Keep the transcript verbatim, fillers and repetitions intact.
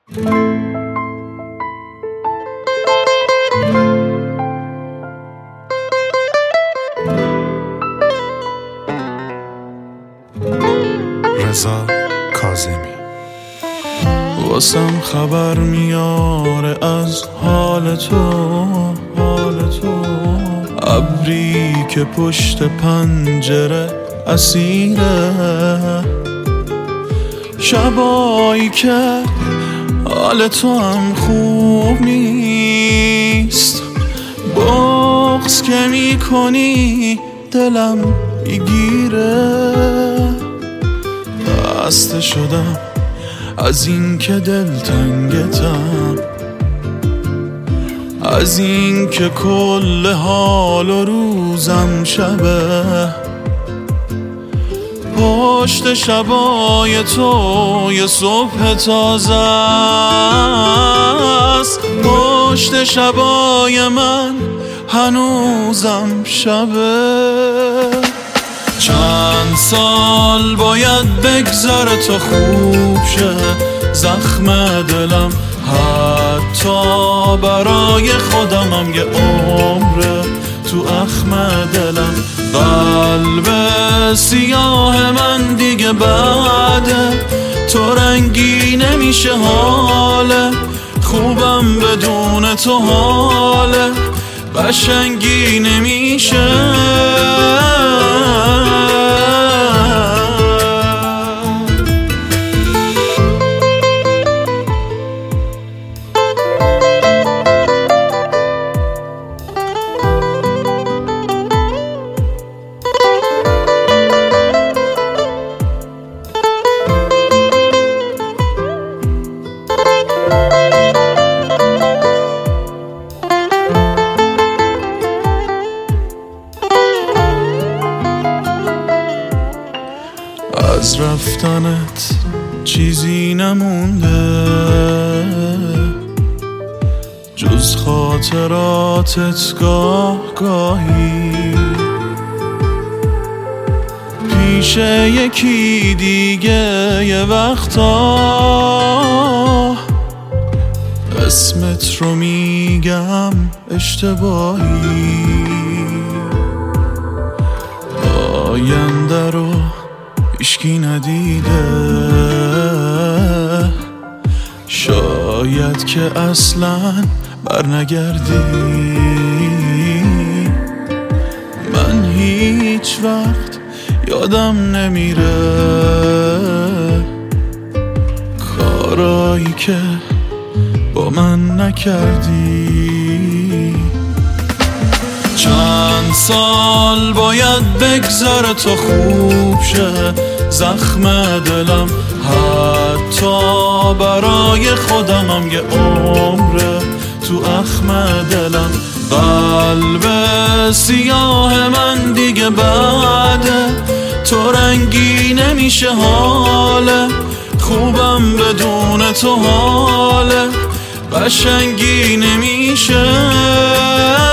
رضا کاظمی. واسم خبر میاره از حال تو، حال تو، ابری که پشت پنجره اسیره، شبایی که حال تو هم خوب نیست، بغض که میکنی دلم میگیره، خسته شدم از این که دلتنگتم، از این که کل حال و روزم شبه، پشت شبای تو یه صبح تازه است، پشت شبای من هنوزم شبه. چند سال باید بگذره تا خوب شه زخم دلم، حتی برای خودمم یه عمره تو اخم دلم. قلب سیاه من دیگه بعده، تو رنگی نمیشه حاله، خوبم بدون تو حاله، قشنگی نمیشه. از رفتنت چیزی نمونده جز خاطراتت گاه گاهی، پیش یکی دیگه یه وقتا اسمت رو میگم اشتباهی، آینده رو هیچکی ندیده، شاید که اصلا برنگردی، من هیچ وقت یادم نمیره کارایی که با من نکردی. چند سال باید بگذره تا خوب شه زخم دلم، حتی برای خودمم یه عمره تو اخم دلم. قلب سیاه من دیگه بعده، تو رنگی نمیشه حاله، خوبم بدون تو حاله، قشنگی نمیشه.